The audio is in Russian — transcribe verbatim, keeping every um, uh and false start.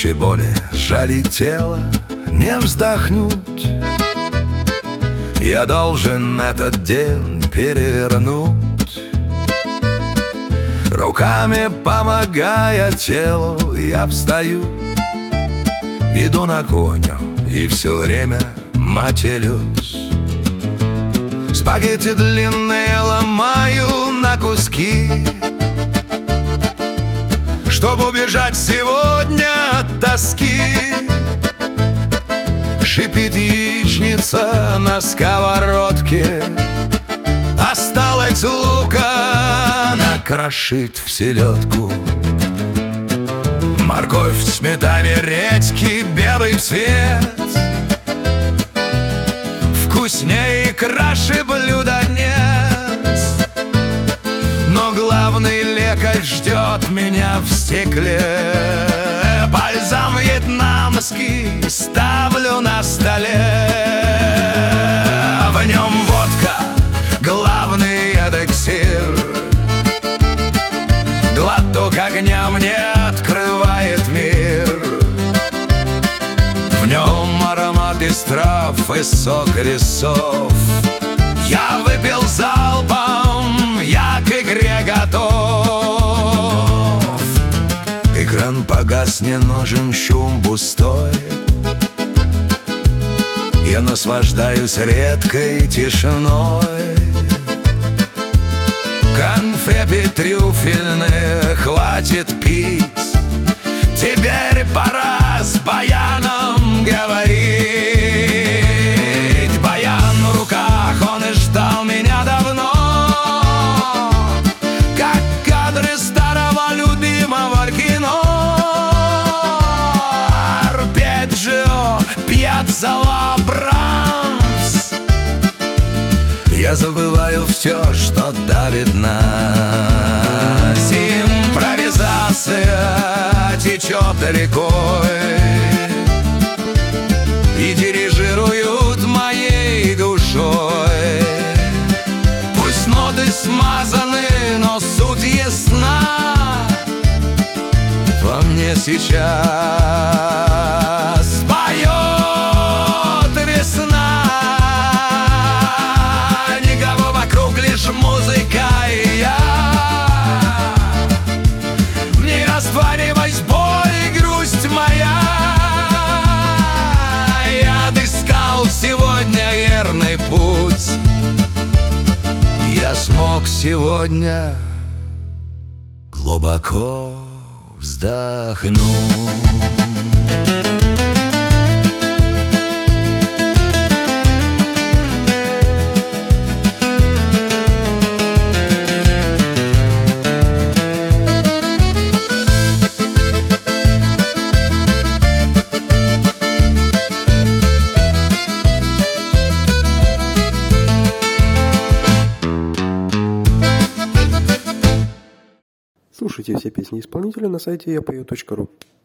тысячи боли жалить тело, не вздохнуть. Я должен этот день перевернуть. Руками помогая телу, я встаю, иду на кухню и все время матерюсь. Спагетти длинные ломаю на куски, чтобы убежать сегодня от тоски. Шипит яичница на сковородке, осталось лука накрошить в селедку. Морковь в сметане, редьки, белый цвет. Вкуснее и краше блюда нет. Но главный лекарь ждет меня в стекле. Бальзам вьетнамский ставлю на столе. В нем водка, главный эликсир. Глоток огня мне открывает мир. В нем аромат из трав и сок лесов. Я выпил залпом, я к игре готов. Экран погас, не нужен шум пустой. Я наслаждаюсь редкой тишиной. Конфеты трюфельные хватит пить. Теперь пора с баяном говорить. Баян в руках, он и ждал меня давно, как кадры старого любимого кино. Арпеджио, пьяццала, Брамс. Я забываю все, что давит нас. Импровизация течет рекой и дирижируют моей душой. Пусть ноты смазаны, но суть ясна. Во мне сейчас поет весна. Никого вокруг, лишь музыка и я. Не растворилась боль и грусть моя. Я отыскал сегодня верный путь. Я смог сегодня глубоко вздохнуть. Слушайте все песни исполнителя на сайте я пою точка ру.